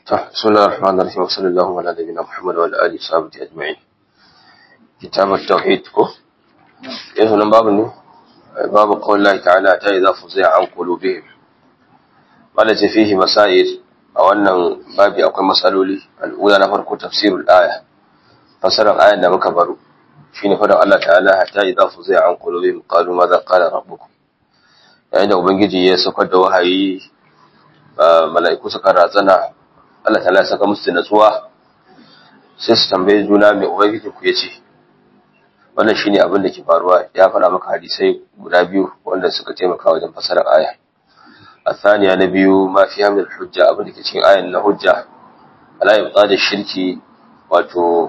بسم الله الرحمن الرحيم وصلى الله على نبينا محمد وعلى اله وصحبه اجمعين. كتاب التوحيد كو هنا باب قول الله تعالى حتى اذا فزع عن قلوبهم قالت فيه مسائل او wannan babi akwai masaloli al'ula na farko tafsirul aya fasaran ayan da muka baro shine fadan Allah ta'ala hatta idza fuzia an qulubihim qalu madha qala rabbukum yayin da ubangiji ya saukar da wahayi mala'iku suka razana Allah ta'ala saka musu natsuwa sai su tambaye juna mai ubangiji ku yace wannan shine abin da ke faruwa ya fara maka hadisai guda biyu wanda suka taimaka wajen fasarar aya الثانية نبي ما فيها من الحجة أبدا كتير آية إن حجة على إبطال الشرك واتو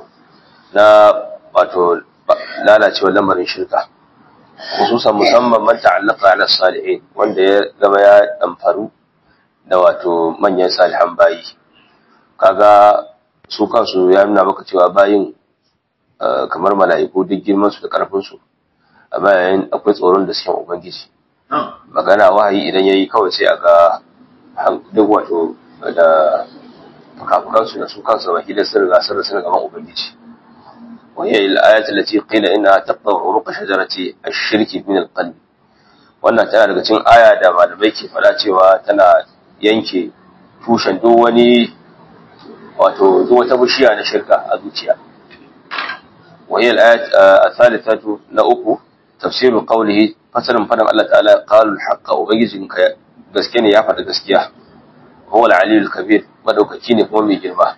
لا تشوى لمن الشركة خصوصا مسمى من تعلق على الصالحين وان لما ينفروا دواتو من يصالحا باي kaga su kansu ya nuna maka cewa bayin kamar mala'iku duk girman su da karfin su a bayan akwai tsoron da suke ubangiji magana wahayi idan yayi kawai sai aga duk wato da fukafukansu da su kansu baki da sun riga sun gaban ubangiji wahiyar al'ayat allati qila inna taqta uruq shajarati ash-shirk min al-qalb wannan tana daga cikin aya da malamai ke fada cewa tana yanke tushen duk wani wato duk wata bishiya na shirka a zuciya wahiyar al'ayat al-thalithatu na uku tafsirin qawlihi fasarin fadan Allah ta'ala qalu al-haqqa ubangijinka gaske ne ya faɗa gaskiya huwa al-aliyyul kabir madaukaki ne kuma mai girma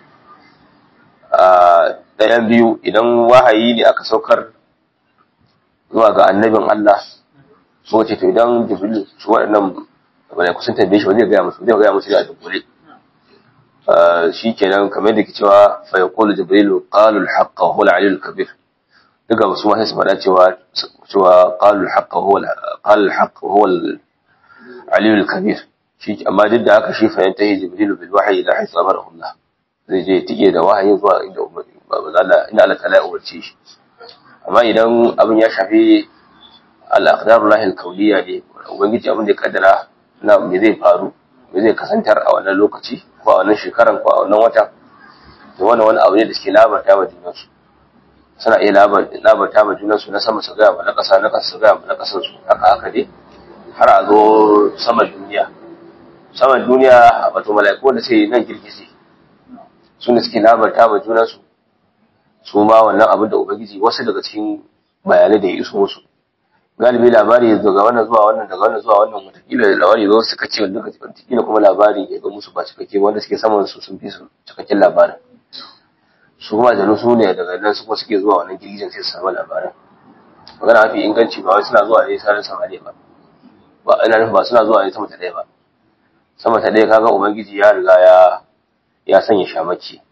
dayan biyu idan wahayi ne aka saukar zuwa ga annabin Allah so ce to idan jibril su waɗannan malaiku sun tambaye shi ba zai ga musu da dubure shikenan kamar da ke cewa fa yaqulu jibril qalu al-haqqa huwa al-aliyyul kabir duka wasu ma sai su faɗa cewa qalu al-haqq huwa al-aliyyul kabir shi amma duk da haka shi fa yantahi jibril bil wahyi ila haythu amarahu Allah zai je tike da wahayi zuwa inda Allah ta'ala ya umarce shi amma idan abin ya shafi al-aqdarullah al-kawniyya ne ubangiji abin da ya kaddara na me zai faru me zai kasantar a wannan lokaci ko a wannan shekaran ko a wannan watan to wannan wani abu ne da suke labarta wa junansu suna iya labarta ma junansu na sama su gaya ma na ƙasa na ƙasa su gaya ma na ƙasansu haka dai har a zo saman duniya wato mala'iku da sai nan girgize su ne suke labarta ma junansu su ma wannan abin da ubangiji wasu daga cikin bayanai da ya iso musu galibi labari daga wannan zuwa wannan daga wannan zuwa wannan wataƙila labari zo suka ce wataƙila kuma labari ya ga musu ba cikakke wanda suke saman su sun fi su cikakken labarin su kuma da su ne daga nan su kuma suke zuwa wannan girgijin sai su samu labaran magana mafi inganci ba wai suna zuwa ne sanin samaniya ba ina nufin ba suna zuwa ne sama ta ɗaya ba sama ta ɗaya kaga ubangiji ya riga ya sanya shamaki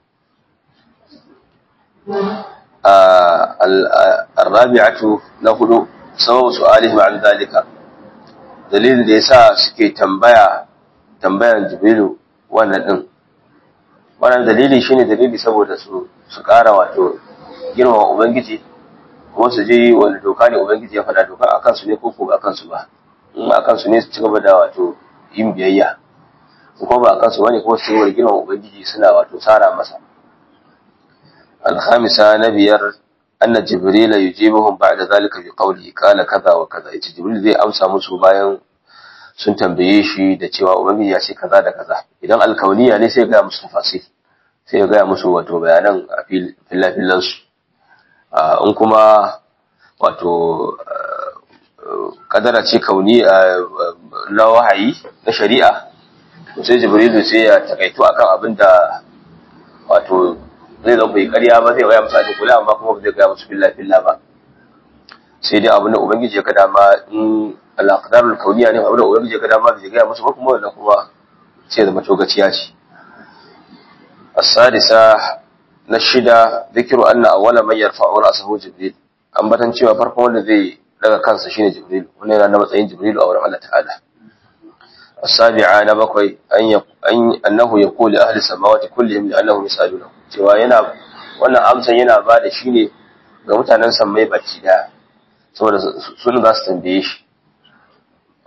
الرابعة نقول سبب سؤالهم عن ذلك dalilin da yasa suke tambayan Jibrilu wannan dalili shine dalili saboda su ƙara wato girmama ubangiji kuma su je wani doka ne ubangiji ya faɗa doka akan su ne ko ba akan su ba in akan su ne su ci gaba da wato yin biyayya ko ba akan su bane ko su yi girmama ubangiji suna wato tsara masa الخامسة نبير أن جبريل يجيبهم بعد ذلك بقوله قال كذا وكذا جبريل zai amsa musu bayan sun tambaye shi da cewa ubangiji ya ce kaza da kaza idan alkauniya ne sai ga musu tafasir sai ga musu wato bayanan a fillafilan su in kuma wato kadara ce kauni na wahayi na shari'a sai jibril sai ya takaito akan abinda wato zai zama bai ƙarya ba zai gaya musu a kula amma kuma ba zai gaya musu filla ba sai dai abin da ubangiji ya ga dama in al-aqdarul kauniyya ne abin da ubangiji ya ga dama bai gaya musu ba kuma wannan kuma sai zama togaciya ce as-sadisa na shida dhikru anna awwala man yarfa'u ra'sahu jibril ambatan cewa farkon wanda zai daga kansa shine jibril wannan yana na matsayin jibril a wurin Allah ta'ala السابعة نبقي أنه يقول لأهل السماوات كلهم لأنهم يسألونه cewa yana wannan amsan yana ba da shi ne ga mutanen sammai baki daya saboda sun za su tambaye shi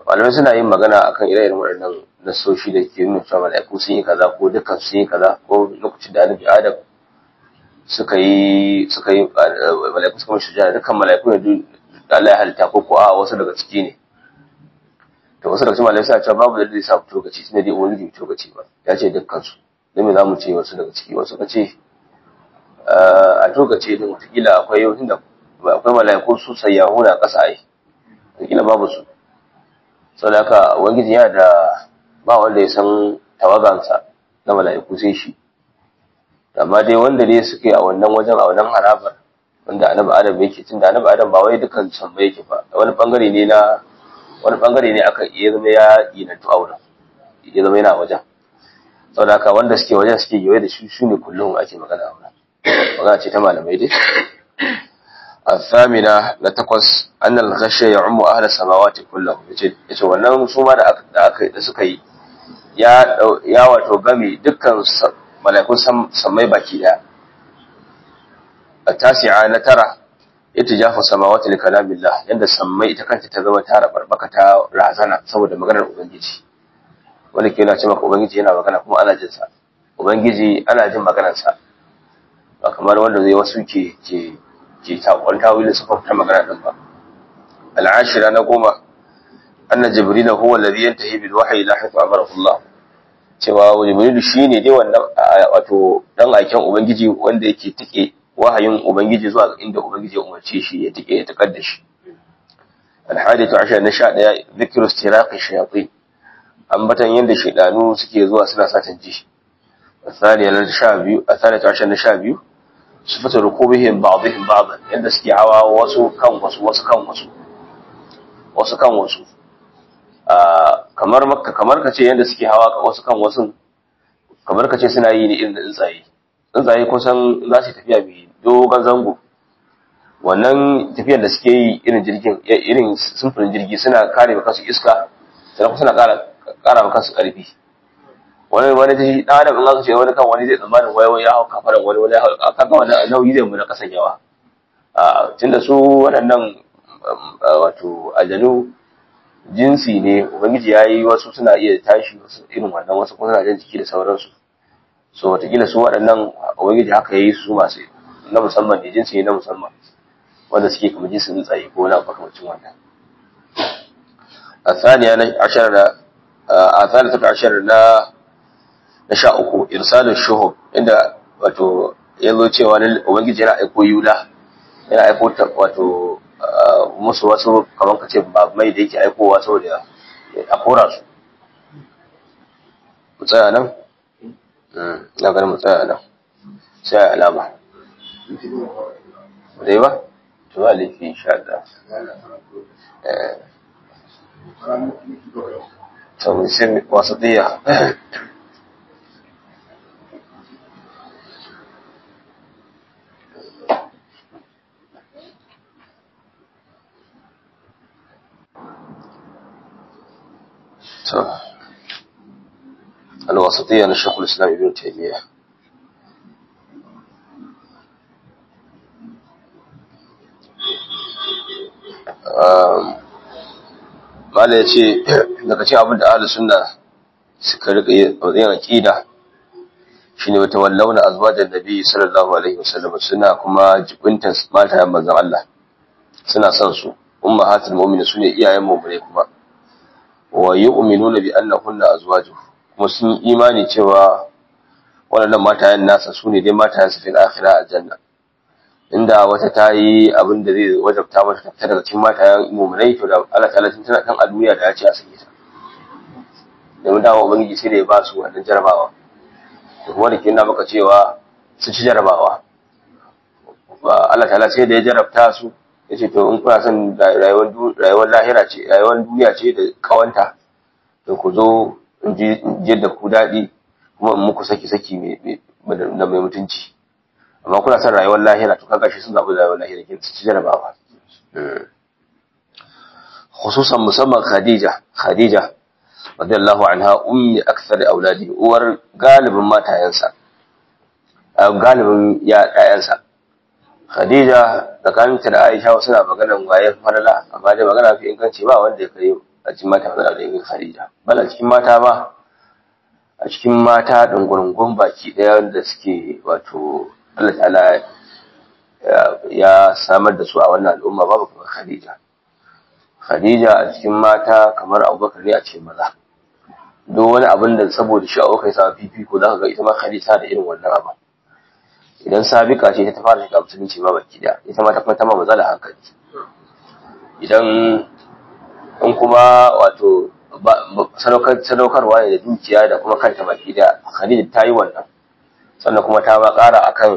malamai suna yin magana akan ire-iren waɗannan nasoshi da ke nuna cewa mala'iku sun yi kaza ko dukkan sun yi kaza ko lokacin da annabi Adam suka yi mala'iku suka mashi sujada, dukkan mala'iku ne Allah ya halitta ko a wasu daga ciki ne. To wasu daga cikin malamai suna cewa babu dalili sa fito gaci, tunda dai ubangiji fito gaci ba, ya ce dukkan su. Dan me zamu ce wasu daga ciki, wasu ka ce a to gace din wataƙila akwai yau tunda akwai mala'iku su sayyahuna ƙasa ai. Wataƙila babu su. Saboda haka ubangiji yana da ba wanda ya san tawagansa na mala'iku sai shi. Amma dai wanda dai suke a wannan wajen a wannan harabar wanda annabi Adam yake, tunda annabi Adam ba wai dukan sammai yake ba, wani bangare ne aka iya zama ya yinantu a wurin, ya zama yana wajen. Saboda haka wanda suke wajen suke yoye da shi ne kullum ake magana a wurin. Magana ce ta malamai dai. الثامنة لتقص أن الغش يعم أهل السماوات كلهم. yace wannan su ma da suka yi ya wato game dukkan mala'ikun sammai baki daya. التاسعة نترى اتجاه السماوات لكلام الله, yanda sammai ita kanta ta zama tara barbaka ta razana saboda maganar ubangiji. Wani ke yana ce maka ubangiji yana magana kuma ana jin sa, ubangiji ana jin maganar sa, ba kamar wanda zai wasu ke takon tawilin su fafta magana din ba. Al'ashira na goma anna jibril huwa alladhi yantahi bil wahyi la haythu amarahu Allah, cewa jibril shine dai wannan wato dan aikin ubangiji wanda yake tike wahayin ubangiji zuwa inda ubangiji ya umarce shi ya tike ya takadda shi. Al-hadithu 10 na 11 dhikru istiraqi shayatin, ambatan yanda shaydanu suke zuwa suna satan ji. الثانية na 12 الثالثة 10 na 12 sifatu rukubihim ba'dihim ba'dan, yanda suke hawa wasu kan wasu kamar kace yanda suke hawa wasu kan wasu, kamar kace suna yi ne irin tsuntsaye kusan za su tafiya mai dogon zango. Wannan tafiyar da suke yi irin sumfurin jirgi, suna kare maka su iska, sannan suna kara maka su karfi. wani ta dan adam in aka ce wani kan wani zai tsammanin wai ya hau kafaran wani ya hau, kaga wannan nauyi zai mu na kasan yawa. Tunda su waɗannan wato aljanu jinsi ne, ubangiji ya yi wasu suna iya tashi wasu irin wannan, wasu kuma suna jan jiki da sauransu. So watakila su waɗannan ubangiji haka ya yi su masu na musamman ne, jinsi ne na musamman wanda suke kamar jinsin tsuntsaye ko na makamacin wannan. الثالثة عشر na 13 irsalul shuhub, inda wato yazo cewa ubangiji yana aiko yula, yana aiko wato musu wasu kaman kace mai da yake aikowa saboda a kora su. Mu tsaya nan na ganin mu tsaya nan sai alama dai ba to alifi insha Allah. to sai wasatiya الوسطية للشيخ الإسلام ابن تيمية. Mala ya ce daga cikin abin da ahlus sunna suka rika yin aqida shine wata wallauna azwajan nabi sallallahu alaihi wasallam, suna kuma jibintan matayen manzon Allah, suna son su. Ummahatul mu'minin sune iyayen mu'mine kuma. Wa yu'minuna bi annahunna azwajuhu, kuma sun imani cewa waɗannan matayen nasa su ne dai matayen su fil akhirah aljanna. Inda wata ta yi abin da zai wajabta mata ta fita daga cikin matayen mu'minai, to da Allah ta'ala tun tana kan a duniya da ya ce a sake ta. Domin dawo ubangiji sai da ya ba su wannan jarabawa. Da kuma da ke nuna maka cewa su ci jarabawa. Allah ta'ala sai da ya jarabta su, ya ce to in kuna son rayuwar lahira ce, rayuwar duniya ce da kawanta, to ku zo in ji da ku daɗi kuma in muku saki da mai mutunci. Amma kuna son rayuwar lahira, to kaga shi sun zaɓi rayuwar lahira ke ci jarabawa. Khususan musamman Khadija radiyallahu anha, ummi akthar auladi, uwar galibin matayensa, galibin ƴaƴansa. Khadija tsakaninta da Aisha suna maganar waye falala, amma dai magana fi inganci ba wanda ya kai a cikin mata manzo Allah da yin Khadija bala cikin mata ba a cikin mata dungurungun baki daya da suke wato Allah ta'ala ya samar da su a wannan al'umma babu kamar Khadija a cikin mata kamar Abubakar ne a cikin maza duk wani abin da saboda shi Abubakar ya samu fifiko zaka ga ita ma Khadija da irin wannan abu idan sabika ce ta fara shiga musulunci ma baki daya ita ma ta kwanta ma maza da hankali idan in kuma wato sadaukarwa ne da dukiya da kuma kanta baki da Khadija ta yi wannan sannan kuma ta ma ƙara akan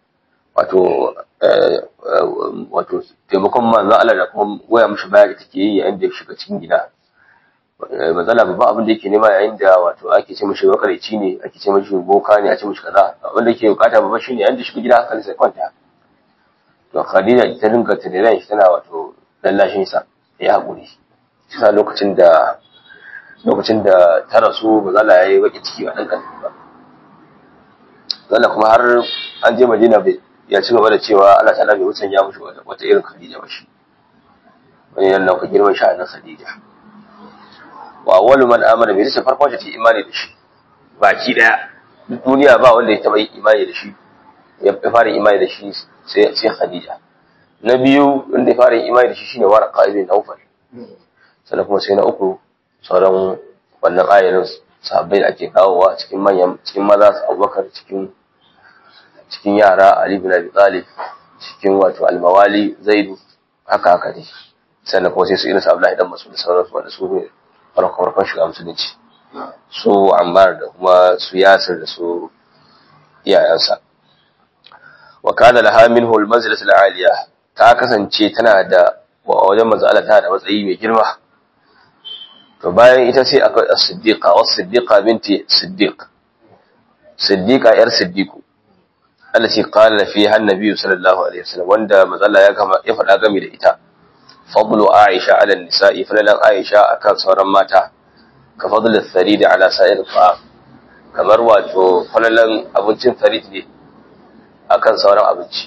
wato taimakon manzon Allah da kuma goya mishi baya da take yi yayin da ya shiga cikin gida matsala babban abin da yake nema yayin da wato ake ce mishi makareci ne ake ce mishi boka ne a ce mishi kaza abin da yake bukata babban shine yayin da shiga gida hankali sai kwanta to Khadija ta dinga tunani shi tana wato lallashin sa ya hakuri sai lokacin da ta rasu bazala yayi baki ciki a dan kan ba zalla kuma har an je Madina ya ci gaba da cewa Allah ta'ala bai wucin ya mushi wata irin Khadija ba shi wani nan ku girman sha'anin Khadija wa awwalu man amana bi sai farkon ta imani da shi baki daya duniya ba wanda ya taba yi imani da shi ya fara imani da shi sai Khadija na biyu wanda ya fara imani da shi shine Warqa ibn Nawfal sannan kuma sai na uku sauran wannan ayarin sahabbai da ake kawowa cikin maza Abubakar cikin yara Ali ibn Abi Talib cikin wato al-Mawali Zaid haka ne sannan kuma sai su irin Abdullahi dan Mas'ud sauransu wanda su ne farkon shiga musulunci su Ammar da kuma su Yasir da su iyayensa wa kana laha minhu al-manzilatu al-aliyah ta kasance tana da wajen manzo Allah tana da matsayi mai girma to bayan ita sai akwai as-siddiqa was-siddiqa binti siddiqa yar siddiqu allati qala fiha an-nabi sallallahu alaihi wasallam wanda manzo Allah ya faɗa game da ita fadlu aisha ala an-nisa'i falalan aisha akan sauran mata ka fadlu as-sarid ala sa'ir al-ta'am kamar wato falalan abincin sarid ne akan sauran abinci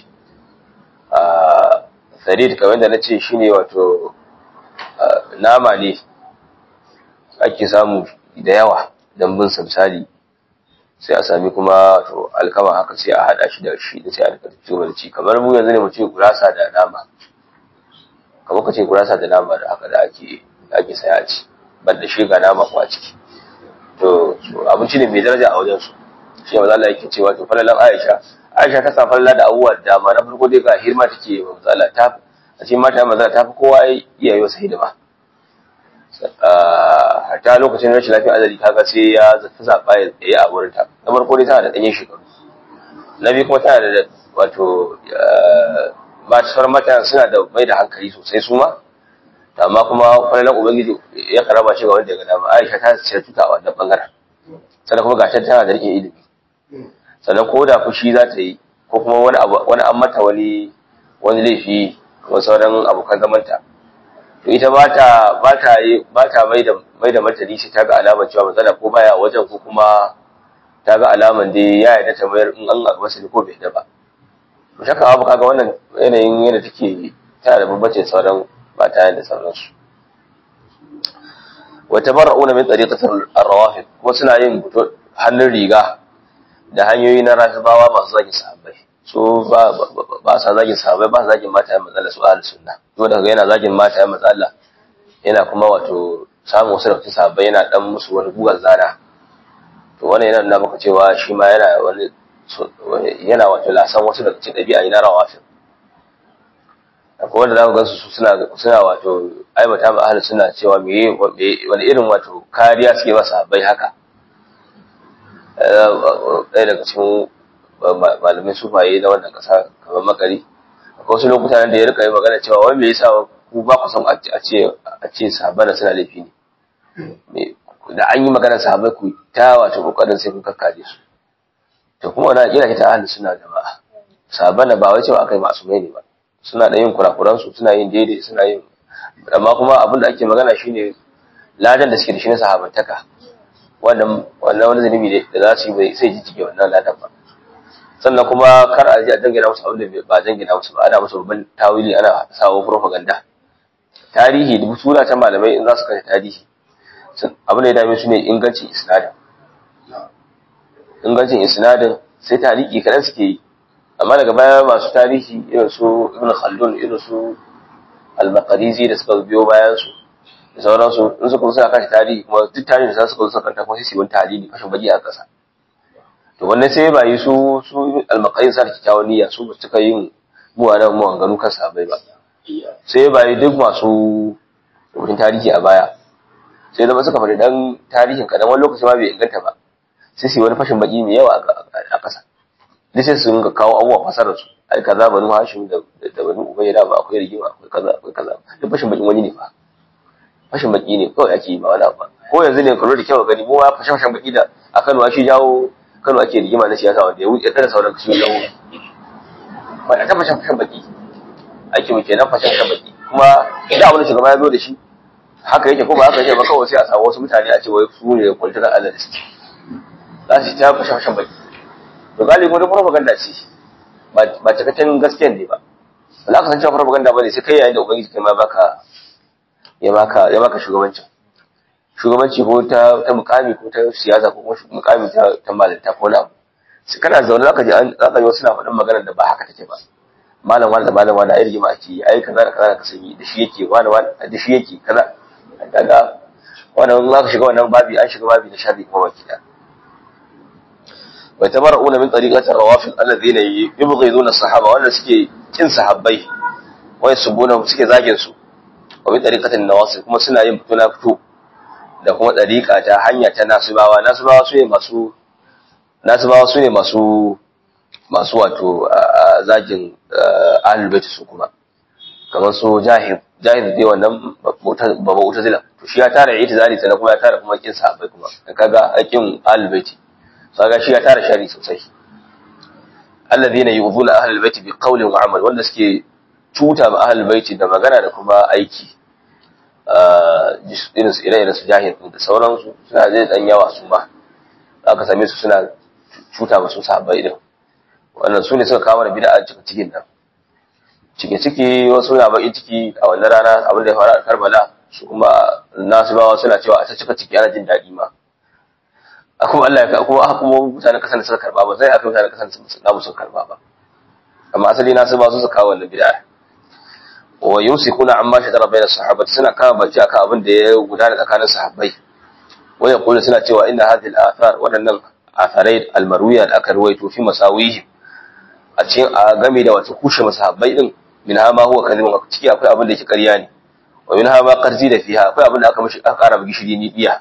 sarid kamar da nace shine wato nama ne ake samu da yawa dambun sa misali sai a sami kuma to alkama haka sai a hada shi da shi sai a rika ciwo da ci kamar mu yanzu ne mu ce gurasa da nama kamar ka ce gurasa da nama da haka da ake saya ci banda shi ga nama ko a ciki to abinci ne mai daraja a wajen su shi manzo Allah yake cewa to falalan Aisha ta samu falala da abubuwa da dama na farko dai ga hirma take wa manzo Allah ta a cikin mata manzo ta fi kowa iya yi masa hidima hatta lokacin rashin lafiya azali kaga sai ya zaba ya yi a wurin ta na farko dai tana da danyen shekaru na biyu kuma tana da wato sauran mata suna da mai da hankali sosai su ma amma kuma falalan ubangiji ya karama shi ga wanda ya ga dama Aisha ta ce tuta a wannan bangaren sannan kuma gashar tana da rike ilimi sannan ko da fushi za ta yi ko kuma wani an mata wani laifi kuma sauran abokan zamanta to ita ba ta mai da martani sai ta ga alamar cewa matsala ko baya wajen ko kuma ta ga alamar dai ya yarda ta mayar in an ga masa ko bai da ba to shaka ba kaga wannan yanayin yadda take tana da bambancin sauran mata da sauransu wa tabarra'una min tariqati ar-rawafid kuma suna yin hannun riga da hanyoyi na rafibawa masu zagin sahabbai so ba sa zagin sahabbai ba sa zagin mata ya matsala su ahlus sunna to daga yana zagin mata ya matsala yana kuma wato samun wasu daga sahabbai yana dan musu wani gugar zana to wannan yana nuna maka cewa shi ma yana wato lasan wasu daga cikin dabi'a na rawafid akwai wanda za ku gansu suna wato aibata ma ahlus sunna cewa wani irin wato kariya suke ba sahabbai haka ɗaya daga cikin malamai sufaye na wannan ƙasa kamar Makari akwai wasu lokuta da ya rika yi magana cewa wai me yasa ku ba ku san a ce sahabbai suna laifi ne da an yi maganar sahabbai ku ta wato kokarin sai kun kakkaje su to kuma wannan kira ta ahlus sunna jama'a sahabbai ba wai cewa akai masumai ne ba suna da yin kurakuran su suna yin daidai suna yin amma kuma abin da ake magana shine ladan da suke da shi na sahabantaka wannan wani zunubi ne da za su yi bai sai jijjige wannan ladan ba sannan kuma kar a ji a dangana musu abin da ba dangana musu ba ana musu babban tawili ana sawo propaganda tarihi da sura ta malamai in za su karanta tarihi abin da ya dame su ne ingancin isnadin sai tarihi kaɗan suke yi amma daga baya masu tarihi irin su ibn khaldun irin su al-maqrizi da suka biyo bayan su da sauransu in suka suna kashi tarihi kuma duk tarihin da suka suka karanta kuma sai su yi tarihi kashin baki a ƙasa to wannan sai ba yi su al-maqrizi sa da kyakkyawan niyya su ba suka yin muwanan muwanganu kan sahabbai ba sai ba yi duk masu rubutun tarihi a baya sai zama suka faɗi dan tarihin kaɗan wani lokaci ma bai inganta ba sai su yi wani fashin baki mai yawa a ƙasa duk sai su ringa kawo abubuwa fasarar su ai kaza banu hashim da banu ubayda ba akwai rigima akwai kaza duk fashin bakin wani ne ba fashin baki ne kawai ake yi ba wani ba ko yanzu ne kallo da kyau gani mu ma fashin baki da a Kano ake jawo Kano ake rigima na siyasa wanda ya wuce da sauran kasu jawo ba da fashin baki ake mu kenan fashin baki kuma idan abin da shugaba ya zo da shi haka yake ko ba haka yake ba kawai sai a samu wasu mutane a ce wai su ne political analyst za su ta fashin baki to galibi wani propaganda ce ba cikakken gaskiyan ne ba za ka san cewa propaganda bane sai kai yayin da ubangiji kai ma ya baka shugabanci ko ta mukami ko ta siyasa ko mukami ta malanta ko na sai kana zaune zaka ji wasu na faɗin maganar da ba haka take ba malam wani da malam wani ai rigima ake ai kaza da kaza da kasanyi da shi yake wani da shi yake kaza kaga wannan za ka shiga wannan babi an shiga babi na sharri kuma baki da ويتبرؤون من طريقة الروافض الذين يبغضون الصحابة وأن سكي كن صحابي ويسبونهم سكي زاجنسو ومن طريقة النواصب كما سنة يمتنا فتو da kuma ɗariƙa ta hanya ta nasibawa su ne masu wato zagin ahlul bait su kuma kamar su jahil dai wannan ba mu'tazila to shi ya tara itizali sannan kuma ya tara kuma kin sahabbai kuma kaga hakin ahlul bait kaga shi ya tara shari sosai alladhina yu'dhuna ahlul bait bi qawlin wa amal wanda suke cuta ma ahlul bait da magana da kuma aiki irin su ire su jahil da sauransu suna zai dan yawa su ma aka same su suna cuta ba su sahabbai din wannan su ne suka kawo da bid'a cikin nan ciki wasu na bakin ciki a wannan rana abin da ya faru a Karbala su kuma nasibawa suna cewa a ta cika ciki ana jin daɗi ma kuma Allah ya kuma mutanen kasan da suka karba ba zai aka mutanen kasan da su karba ba amma asali nasibawa su suka kawo wannan bid'a wa yusikuna amma shajara bayna sahabati suna kama baki akan abin da ya gudana tsakanin sahabbai wa yaqulu suna cewa inna hadhihi al-athar wadannan atharai al-marwiya da aka ruwaito fi masawihi a cikin game da wato kushe masahabbai din min ha ma huwa kadhibun ciki akwai abin da yake ƙarya ne wa min ha ma qarzi da fiha akwai abin da aka mishi aka ƙara gishiri ni biya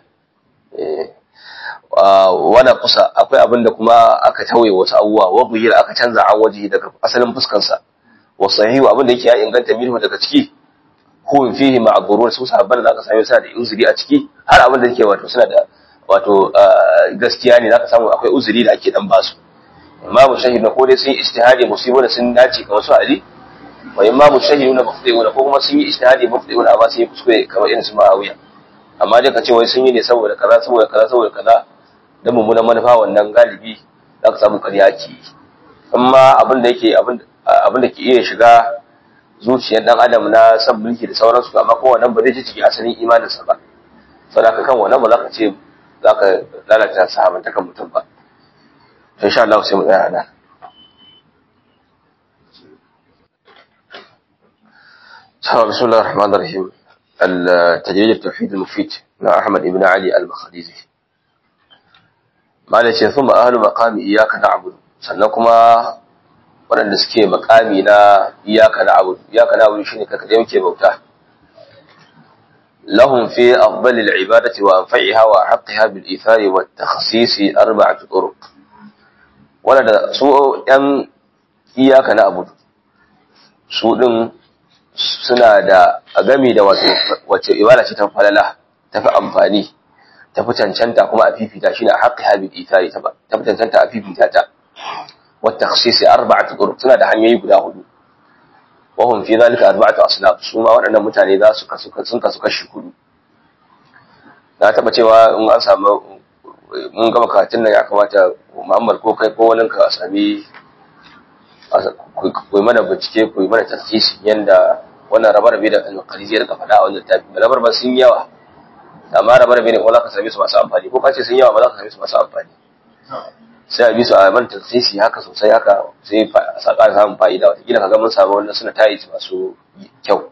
wala kusa akwai abin da kuma aka tawaye wasu abubuwa wa buhira aka canza an waje daga asalin fuskar sa wa sahihu abin da yake ya inganta minhu daga ciki ko fihi ma'durun su sahabban da aka same su da uzuri a ciki har abin da yake wato suna da wato gaskiya ne zaka samu akwai uzuri da ake dan basu imamu shahid ko dai sun yi ijtihadi musibo da sun dace kamar su ali wa imamu shahid na muftiuna ko kuma sun yi ijtihadi muftiuna amma sun yi kuskure kamar irin su ma'awiya amma dai kace wai sun yi ne saboda kaza da mummunan manufa wannan galibi zaka samu ƙarya ce amma abin da ke iya shiga zuciyar dan adam na san mulki da sauransu amma ko wannan ba zai ci ciki asalin imaninsa ba saboda kan wannan ba zaka ce zaka lalata sahabantakan mutum ba insha Allah sai mu tsaya nan بسم الله الرحمن الرحيم التجريد التوحيد المفيد مع أحمد بن علي المخديزي ما ليش ثم أهل مقام إياك نعبد سنكما waɗanda suke makami na iyaka na abu shine kaka da muke bauta lahum fi afdal al-ibadati wa anfa'iha wa haqqiha bil ithari wa takhsis arba'atu turuq wanda su ɗan iyaka na abu su din suna da gami da wace ibada ce ta falala tafi amfani tafi cancanta kuma a fifita shine a haqqiha bil ithari tafi cancanta a fifita ta والتخصيص أربعة طرق سنة حنيي guda hudu وهم في ذلك أربعة أصناف suma waɗannan mutane za su sun kasu kashi hudu na taba cewa in an samu mun gama karatun nan ya kamata Muhammad ko kai ko wani ka sami ku mana bincike ku mana tafsiri yanda wannan rabe da al-Qarizi ya faɗa a wannan tafi rabe sun yawa amma rabe ne ko za ka same su masu amfani ko kace sun yawa ba za ka same su masu amfani sai a bi su a man tansisi haka sosai haka sai saka samun fa'ida wata kila kaga mun samu wannan suna tayi masu kyau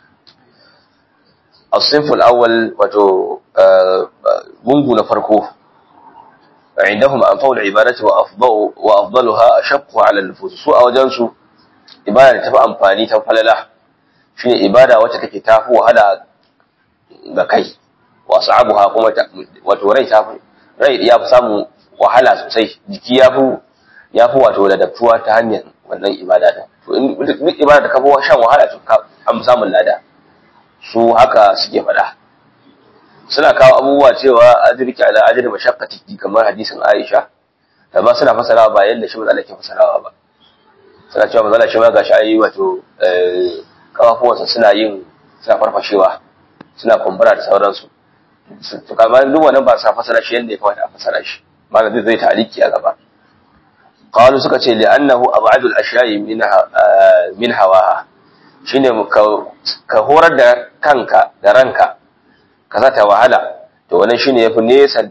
الصنف الأول gungu na farko عندهم أنفع العبادة وأفضلها أشق على النفوس سوء وجنسو ibada ta fi amfani ta falala shine ibada wacce take tafi wahala ga kai wa sahabuha kuma wato rai ya fi samu wahala sosai jiki ya fi wato ladabtuwa ta hanyar wannan ibada ta to in duk ibada da ka fi shan wahala to ka an samun lada su haka suke faɗa suna kawo abubuwa cewa ajriki ala ajri mashaqqati kamar hadisin Aisha da ba suna fasarawa ba yanda shi Allah ke fasarawa ba suna cewa manzo Allah shi ma gashi ayi wato kafafuwansa suna farfashewa suna kumbura da sauransu to kamar duk wannan ba sa fasara shi yanda ya kamata a fasara shi malam zai taliki a gaba qalu suka ce li'annahu ab'adul ashya'i min hawaha shine ka horar da kanka da ranka ka ta wahala to wannan shine yafi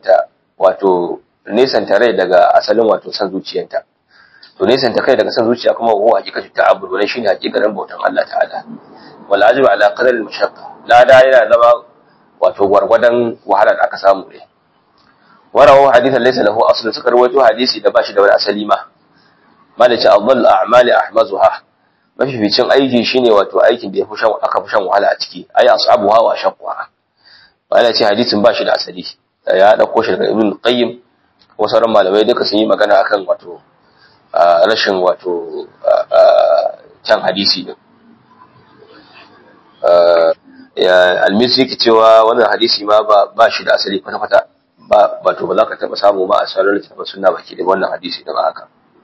nesanta rai daga asalin wato san zuciyarta to nesanta kai daga san zuciya kuma huwa hakikatu ta'abbud wannan shine hakikarin bautan Allah ta'ala wal ajru ala qadar al mashaqqa lada yana zama wato gwargwadon wahala da aka samu ne warawo hadithan laysa lahu aslun suka rawaito hadisi da bashi da wani asali ma malaci afdal a'mali ahmazuha mafificin aiki shine wato aikin da aka fi shan wahala a ciki ayi ashabuha wa shaqwa wala ce hadisin bashi da asali ya dauko shi daga ibn qayyim wasu ran malamai duka sun yi magana akan wato rashin wato can hadisi din al-Misri ke cewa wannan hadisi ma ba shi da asali kwata-kwata ba to ba za ka taba samu ba a sauran littafin sunna baki da wannan hadisi din haka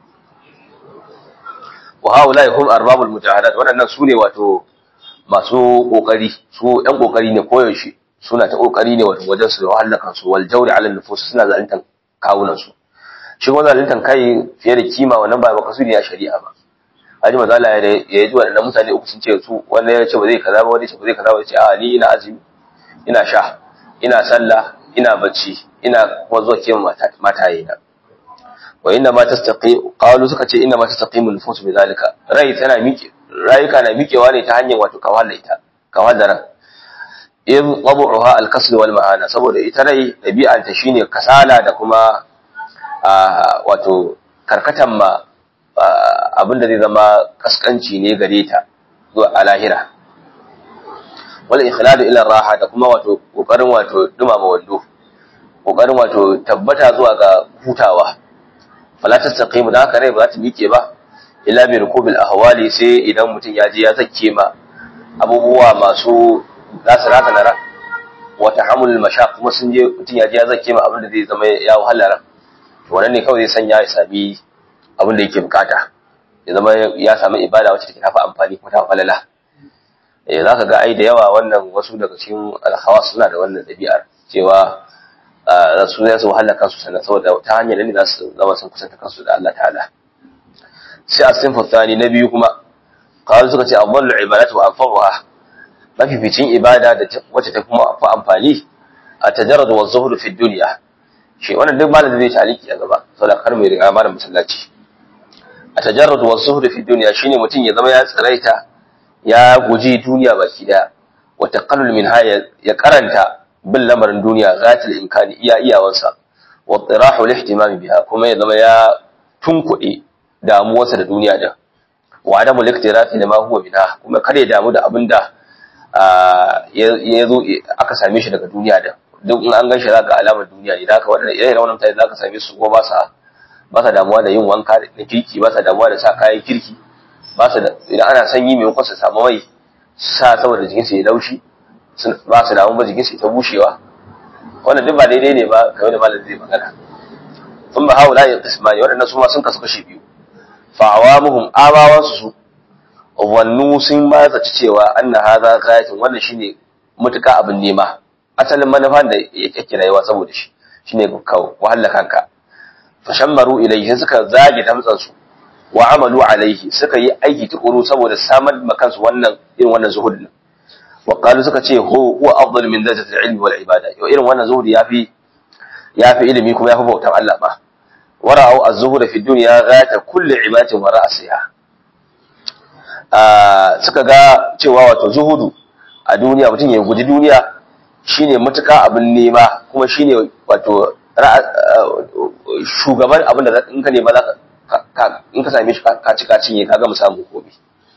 wa haula hum arbabul mujahadat wannan su ne wato masu kokari su ɗan kokari ne koyaushe suna ta kokari ne wato wajen su wahala kansu wal jawri ala nufus suna zalintan kawunan su shi kuma zalintan kai fiye da kima wannan ba makasudi ya shari'a ba haji manzo Allah ya yi waɗannan mutane uku sun ce su wanda ya ce ba zai kaza ba wanda ya ce ba zai kaza ba ya ce a ni ina azumi ina sha ina sallah ina bacci ina kuma zuwa kiyan mataye na wa inna ma tastaqim qalu suka ce inna ma tastaqimu nufus bi zalika rayuka na miƙewa ne ta hanyar wato kawal da ran in qabuha al-kasl wal ma'ana saboda ita rai dabi'anta shine kasala da kuma wato karkatan ma abinda zai zama kaskanci ne gare ta zuwa a lahira wal ikhladu ila raha da kuma wato kokarin wato dumama wando kokarin wato tabbata zuwa ga hutawa fala tastaqimu da haka rai ba za ta miƙe ba illa bi rukubil ahwali sai idan mutum ya je ya zakke ma abubuwa masu zasu raka nara wa tahammul mashaq kuma sun je mutum ya je ya zakke ma abin da zai zama ya wahala wannan ne kawai zai sanya ya sami abin da yake bukata ya zama ya sami ibada wacce take tafi amfani kuma ta falala zaka ga ai da yawa wannan wasu daga cikin alhawas suna da wannan dabi'ar cewa su ne su wahala kansu sannan saboda ta hanyar ne za su zama sun kusanta kansu da Allah ta'ala sai as-sinfu thani na biyu kuma kawai suka ce afdalu ibadatu wa anfa'uha mafificin ibada da wacce ta kuma fa amfani at-tajarrud wa zuhud fi dunya shi wannan duk malamin zai taliki a gaba saboda kar mai riga malamin masallaci at-tajarrud wa zuhud fi dunya shine mutum ya zama ya tsiraita ya guji duniya baki daya wa taqallul minha ya karanta bin lamarin duniya zatil imkani iyawansa wa tirahu al-ihtimam biha kuma ya zama ya tunkuɗe damuwarsa da duniya da wa adamu liktirafi da ma huwa minha kuma kada ya damu da abinda ya zo aka same shi daga duniya da duk in an ganshi zaka alamar duniya ne zaka wannan irin wannan mutane zaka same su ko ba sa damuwa da yin wanka da kirki ba sa damuwa da sa kayan kirki ba sa da idan ana sanyi mai kwasa samu mai sa saboda jikin sa ya laushi ba su damu ba jikin sa ta bushewa wannan duk ba daidai ne ba kamar da malamin zai magana sun ba haula ya ismani waɗannan su ma sun kasu kashi biyu fa'awamuhum abawansu su wannu sun ma zaci cewa anna hadha ghayatun wannan shine mutuka abin nema asalin manufan da yake rayuwa saboda shi shine ka wahala kanka fashammaru ilayhi suka zage damtsan su wa amalu alaihi suka yi aiki tukuru saboda samar ma kansu wannan irin wannan zuhud din wa qalu suka ce huwa afdal min darajati al-ilmi wal ibada yau irin wannan zuhud yafi ilimi kuma yafi bautar Allah ba wara'u az-zuhud fi dunya ghayata kulli ibadatin wa ra'siha suka ga cewa wato zuhudu a duniya mutum ya guji duniya shine mutuka abin nema kuma shine wato shugaban abin da in ka nema in ka same shi ka ci ka cinye ka gama samun gobe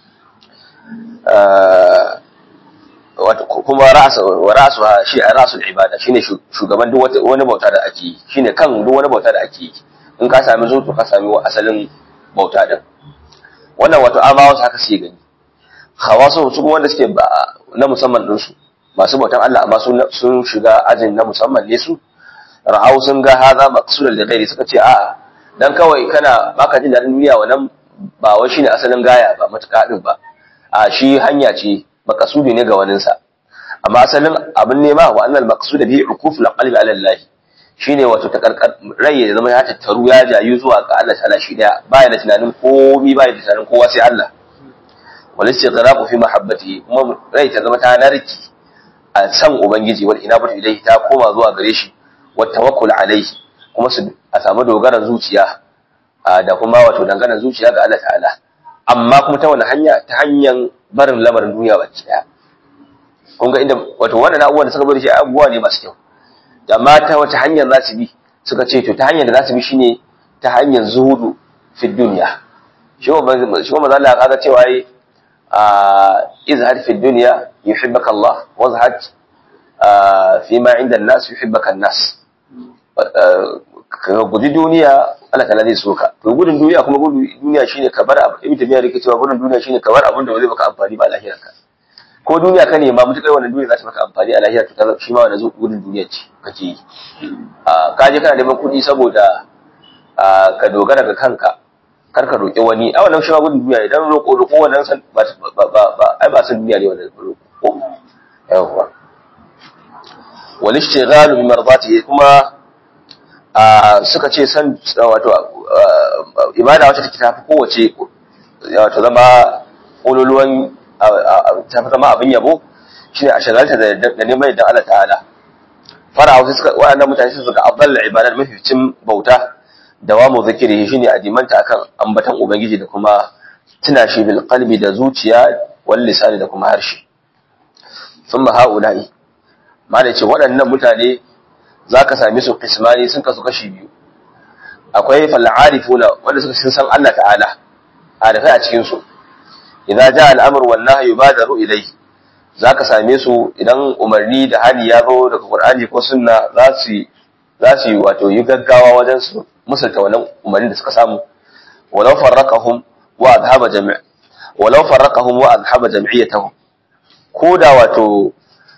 kuma ra'su shi a ra'sul ibada shine shugaban duk wani bauta da ake yi shine kan duk wani bauta da ake yi in ka sami zuwa ka sami asalin bauta din wannan wato amawa su haka suke gani khawasu su kuma wanda suke na musamman din su masu bautan Allah amma sun shiga ajin na musamman ne su ra'au sun ga haza maqsudan da ghairi suka ce a'a dan kawai kana baka jin dadin duniya wannan ba wai shine asalin gaya ba matuƙa din ba a shi hanya ce maqsudi ne ga wanin sa amma asalin abin nema wa annal maqsud bi uquf al-qalbi ala Allah shine wato takarkar rai ya zama ya tattaru ya jayu zuwa ga Allah ta'ala shi daya baya da tunanin komai baya da tunanin kowa sai Allah wal istighraq fi mahabbatihi kuma rai ta zama ta narki a san ubangiji wal inabatu ilayhi ta koma zuwa gare shi wat tawakkul alayhi kuma a samu dogaran zuciya da kuma wato dangana zuciya ga Allah ta'ala amma kuma ta wani hanya ta hanyar barin lamarin duniya baki daya kun ga inda wato wannan abubuwan da suka bari shi abubuwa ne masu kyau amma ta wata hanyar za su bi suka ce to ta hanyar da za su bi shine ta hanyar zuhudu fi dunya shi kuma Allah kaga cewa yi izhar fi dunya yuhibbuka Allah wazhad fi ma inda an-nas yuhibbuka an-nas ka guji duniya Allah ta'ala zai so ka to gudun duniya kuma gudun duniya shine ka bar abu ibn tabiya yake cewa gudun duniya shine ka bar abin da ba zai maka amfani ba a lahirarka ko duniya ka nema mutukai wannan duniya za ta maka amfani a lahira to kaza shi ma wannan gudun duniya ce kake yi ka je kana neman kuɗi saboda ka dogara ga kanka kar ka roƙi wani a wannan shi ma gudun duniya idan roƙo wannan san ba ai ba san duniya ne wannan roƙo yawa wal ishtighalu bi mardatihi kuma suka ce san wato ibada wacce take tafi kowace wato zama kololuwan ta fi zama abin yabo shine a shagalta da neman yadda Allah ta'ala fara wasu suka waɗannan mutane suka afdal ibadat mafificin bauta dawamu zikiri shine adimanta akan ambatan ubangiji da kuma tuna shi bil qalbi da zuciya wal lisani da kuma harshe thumma haula'i ma da ce waɗannan mutane zaka same su qismani sun kasu kashi biyu akwai fal'arifuna wanda suka san Allah ta'ala arifai a cikin su idza jaa al-amr wan nahy yubadaru ilayhi zaka same su idan umarni da hali ya zo daga Qur'ani ko sunna za su wato yi gaggawa wajen su musulta wannan umarni da suka samu walau farraqahum wa adhaba jam'iyyatahum koda wato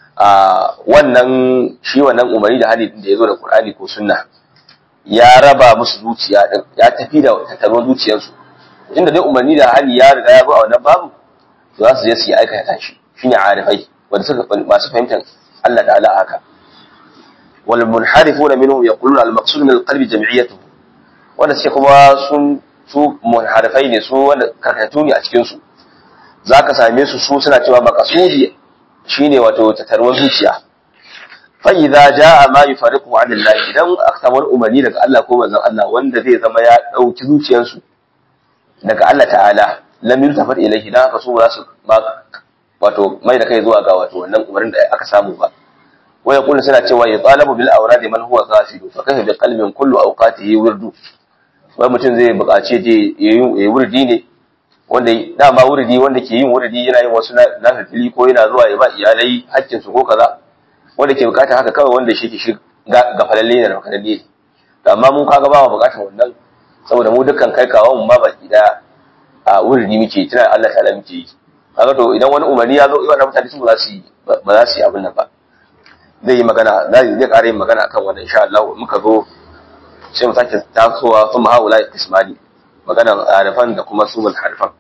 wannan shi wannan umarni da hali da ya zo da Qur'ani ko sunna ya raba musu zuciya din ya tafi da tattaruwar zuciyarsu inda dai umarni da hali ya riga ya zo a wannan babu za su je su yi aikata shi shine arifai wanda suka masu fahimtar Allah ta'ala haka wal munharifuna minhum yaquluna al maqsud min al qalbi jam'iyyatuhu wanda suke kuma su munharifai ne su wanda karkatu ne a cikin su zaka same su suna cewa maqsudi shine wato tattaruwar zuciya fa idza jaa ma yufariqu an Allah idan aka samu umarni daga Allah ko manzon Allah wanda zai zama ya dauki zuciyarsu daga Allah ta'ala lam yultafat ilayhi dan haka su ba su wato mai da kai zuwa ga wato wannan umarnin da aka samu ba wa yaqulu suna cewa ya talabu bil awrad man huwa ghafil fa kayfa bi qalbin kullu awqatihi wirdu wai mutum zai buƙace je yayi wurdi ne wanda dama wurdi wanda ke yin wurdi yana yin wasu nafili ko yana zuwa ya ba iyalai haƙƙin su ko kaza wanda ke bukata haka kawai wanda shi ke ga falalle ne da makalalle amma mun kaga ba mu bukatar wannan saboda mu dukkan kai kawo mu ma baki da a wurdi muke tana Allah ta'ala muke yi kaga to idan wani umarni ya zo wannan mutane su ba za su yi abin nan ba zai yi magana zai ƙara yin magana akan wannan insha Allah muka zo sai mu sake tasowa sun haula ismani maganan arifan da kuma sunan harfan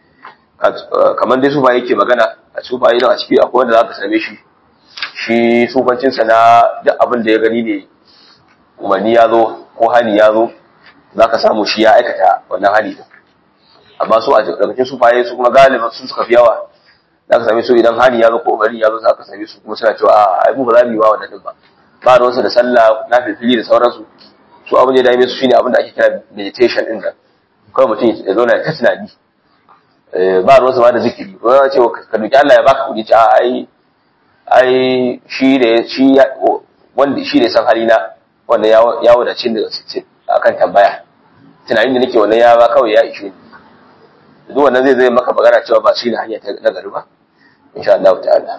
kamar dai sufa yake magana a sufa idan a ciki akwai wanda za ka same shi sufancinsa na duk abin da ya gani ne umarni ya zo ko hani ya zo za ka samu shi ya aikata wannan hani din amma su a daga cikin sufaye su kuma galiban sun suka fi yawa za ka same su idan hari ya zo ko bari ya zo za ka same su kuma suna cewa a ai mu ba za mu yi wa wannan din ba ba ruwansu da sallah na filfili da sauransu su abin da ya dame su shine abin da ake kira meditation din nan kawai mutum ya zo na ta tunani ba ruwansu ba da zikiri ko ya ce ka duki Allah ya baka kuɗi ta ai shi wanda shi ne san halina wanda ya wadace da akan tambaya tunanin da nake wannan ya ba kawai ya ishe ni duk wannan zai maka magana cewa ba shi ne hanya ta nagari ba insha Allah ta'ala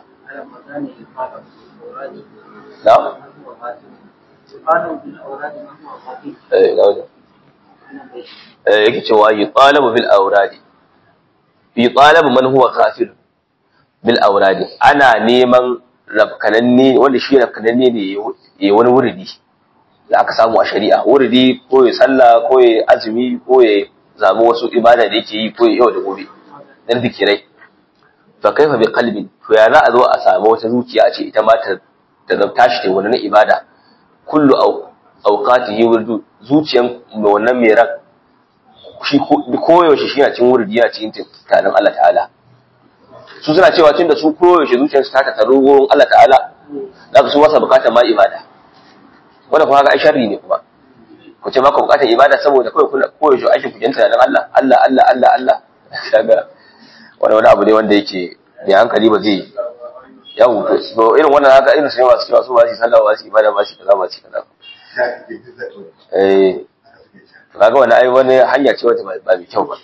na'am yake cewa yi talabu bil auradi yi talabu man huwa kafir bil auradi ana neman rabkananne wanda shi rabkananne ne ya wani wuridi da aka samu a shari'a wuridi ko ya sallah ko ya azumi ko ya zabi wasu ibada da yake yi ko ya yau da gobe dan zikirai fa kaifa bi qalbin to ya za a zo a samu wata zuciya a ce ita ma ta tashi ta wannan ibada kullu awqatihi wurdu zuciyan mai wannan mai ran shi koyaushe shi yana cikin wurdi yana cikin tunanin Allah ta'ala su suna cewa tunda su koyaushe zuciyarsu ta tattaro gurin Allah ta'ala za ka su masa bukatar ma ibada wanda kuma ga ai sharri ne kuma ku ce maka bukatar ibada saboda kawai kuna koyaushe ake kujin tunanin Allah kaga wani abu ne wanda yake da hankali ba zai yawo to irin wannan haka irin sai masu cewa su ba su sallah ba su ibada ba su kaza ba su kaza kaga wannan ai wani hanya ce wata ba mai kyau ba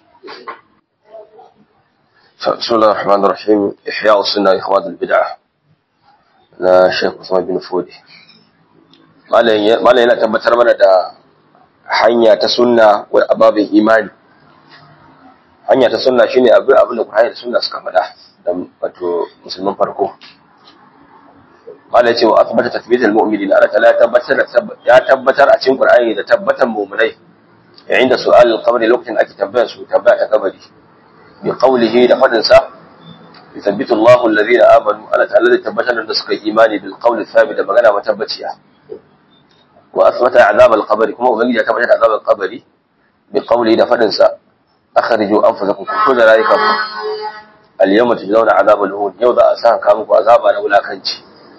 بسم الله الرحمن الرحيم إحياء السنة إخوان البدعة لا شيخ عثمان بن فودي malai yana tabbatar mana da hanya ta sunna wa ababin imani hanya ta sunna shine abin da Qur'ani da sunna suka faɗa da wato musulman farko malai ce wa athbata tathbit almu'minin ala ta'ala ya tabbatar a cikin Qur'ani da tabbatan mu'minai inda su'al al-qabr lokacin ake tambayar su tambaya ta kabari bi qawlihi da fadin sa yuthabbitu Allahu alladhina amanu ala ta'ala da tabbatar da suka imani bil qawli thabit da magana matabbaciya وأثبت عذاب القبر كما أبنجي أتبت عذاب القبر بقوله دفدنسا أخرجوا أنفسكم كل ذلك اليوم تجزون عذاب الهون يوضع أسان كامك وعذابنا ولا كنش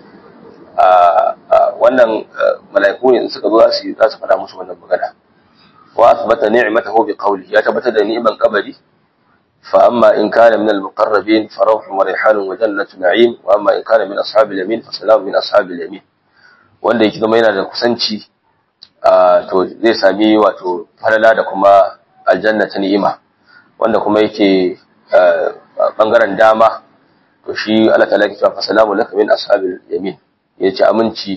wannan malaiku ne suka zo za su fada musu wannan magana wa athbata ni'matahu bi qawli ya tabbata da ni'man qabri fa amma in kana min al-muqarrabin fa rawhun wa rihanun wa jannatu na'im wa amma in kana min ashabil yamin fa salamun min ashabil yamin wanda yake zama yana da kusanci to zai sami wato falala da kuma aljanna ta ni'ima wanda kuma yake bangaren dama to shi Allah ta'ala yake cewa salamu laka min ashabil yamin yace aminci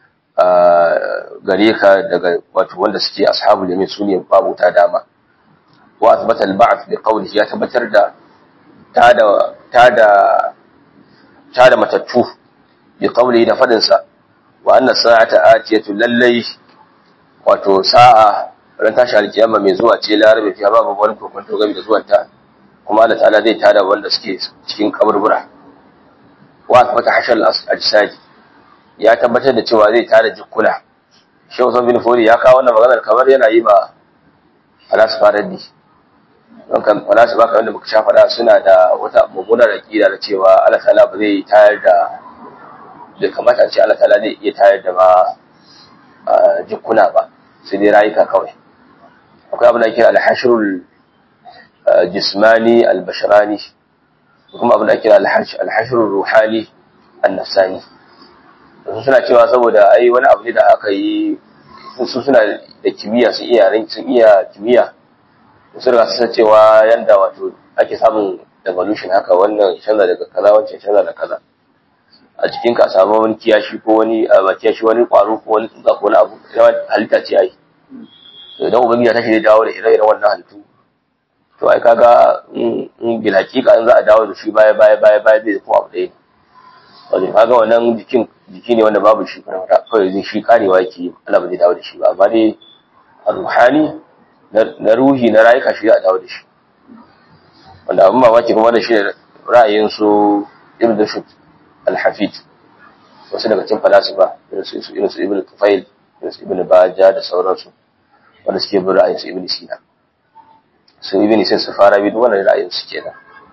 gare ka daga wato wanda suke ashabul yamin sune babu ta dama wa athbata al-ba'th bi qawlihi ya tabbatar da tada matattu bi qawlihi da fadin sa wa anna sa'ata atiyatu lallai wato sa'a ran tashi alkiyama mai zuwa ce larabe fiya babu wani kokonto game da zuwanta kuma Allah ta'ala zai tada wanda suke cikin kaburbura wa athbata hashal ajsad ya tabbatar da cewa zai tada jikkuna Sheikh Usman bin Fodi ya kawo wannan maganar kamar yana yi ba falsafa raddi don kan falsafa kamar da muka sha fada suna da wata mummunar aqida da cewa Allah ta'ala ba zai tayar da kamata a ce Allah ta'ala zai iya tayar da ba jikkuna ba sai dai rayuka kawai akwai abin da ake al-hashrul jismani al-basharani kuma abin da ake al-hashrul ruhani an-nafsani sun suna cewa saboda ai wani abu ne da aka yi su suna da kimiyya sun iya kimiyya sun riga sun cewa yanda wato ake samun evolution haka wannan canza daga kaza wancan canza da kaza a cikin ka samu wani kiyashi ko wani ba kiyashi wani kwaro ko wani tsuntsa ko wani abu halitta ce ai idan ubangiji ta shi dawo da ire-iren wannan halittu to ai kaga in bil hakika in za a dawo da shi baya zai kuma abu ɗaya wani kaga wannan jiki ne wanda babu shi kawai zai shi karewa yake Allah ba zai dawo da shi ba amma dai a ruhani na ruhi na rayuka shi za a dawo da shi wanda abin mamaki kuma da shi ra'ayin su ibn Rushd al-Hafid wasu daga cikin falasifa irin su ibn Tufail irin su ibn Baja da sauransu wanda suke bin ra'ayin su ibn Sina su ibn sai su fara bi duk wannan ra'ayin su kenan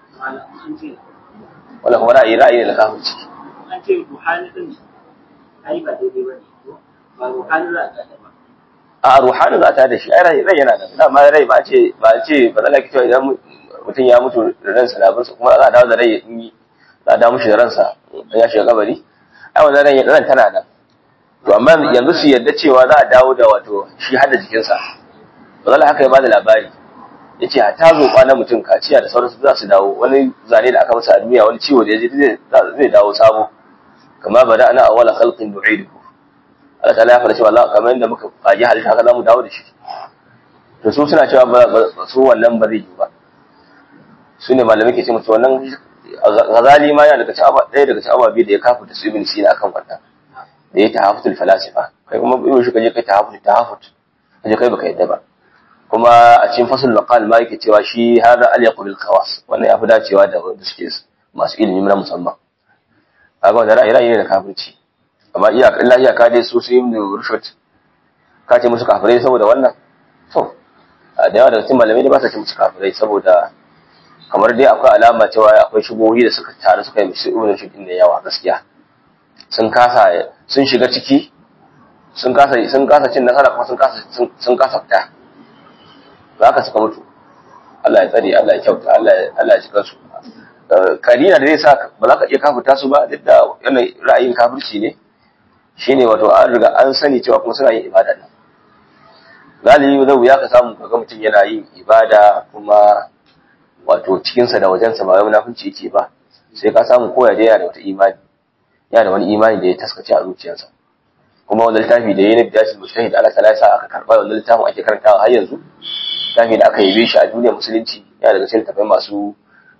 wannan kuma ra'ayi ne da kafirci an ce ruhani din ai ba daidai ba ne ba ruhani za ta ba a ruhani za ta da shi ai rai yana da dama rai ba ce ba za ka cewa idan mutum ya mutu da ransa na bursa kuma za a dawo da rai in za a dawo mishi da ransa ya shiga kabari ai wannan ran tana nan to amma yanzu su yadda cewa za a dawo da wato shi hada jikinsa ba za haka ya bada labari ya ce ta zoɓa na mutum kaciya da sauransu za su dawo wani zane da aka masa a duniya wani ciwo da ya je zai dawo sabo kama ba da ana awala khalqin nu'iduhu Allah ta'ala ya fara cewa Allah kamar yadda muka kaji halitta haka za mu dawo da shi to su suna cewa su wannan ba zai yi ba su ne malamai ke ce mutu wannan Ghazali ma yana ɗaya daga cikin ababe da ya kafa da su Ibn Sina akan wannan da ya tahafutul falasifa kai kuma ibn shi kaje kai tahafut kaje kai baka yadda ba kuma a cikin fasul maqal ma yake cewa shi hada alyaqu bil khawas wannan yafi dacewa da wanda suke masu ilimi na musamman kaga wannan ra'ayi ne da kafirci amma iyaka dai su Ibn Rushd ka ce musu kafirai saboda wannan to da yawa daga cikin malamai da ba sa ce musu kafirai saboda kamar dai akwai alama cewa akwai shubuhi da suka taru suka yi musu Ibn Rushd din da yawa gaskiya sun shiga ciki sun kasa cin nasara kuma sun kasa fita za ka suka mutu Allah ya tsare Allah ya kyauta Allah ya cika su karina da zai sa ba za ka iya kafuta su ba duk da yanayin ra'ayin kafirci ne shine wato an riga an sani cewa kuma suna yin ibada ne galibi zai wuya ka samu kaga mutum yana yin ibada kuma wato cikinsa da wajensa ba wai munafunci yake ba sai ka samu koya da yana da wata imani yana da wani imani da ya taskace a zuciyarsa kuma wannan littafi da yayin bidayatul mujtahid Allah ta'ala ya sa aka karba wannan littafin ake karantawa har yanzu littafi da aka yabe shi a duniyar musulunci yana daga cikin littafai masu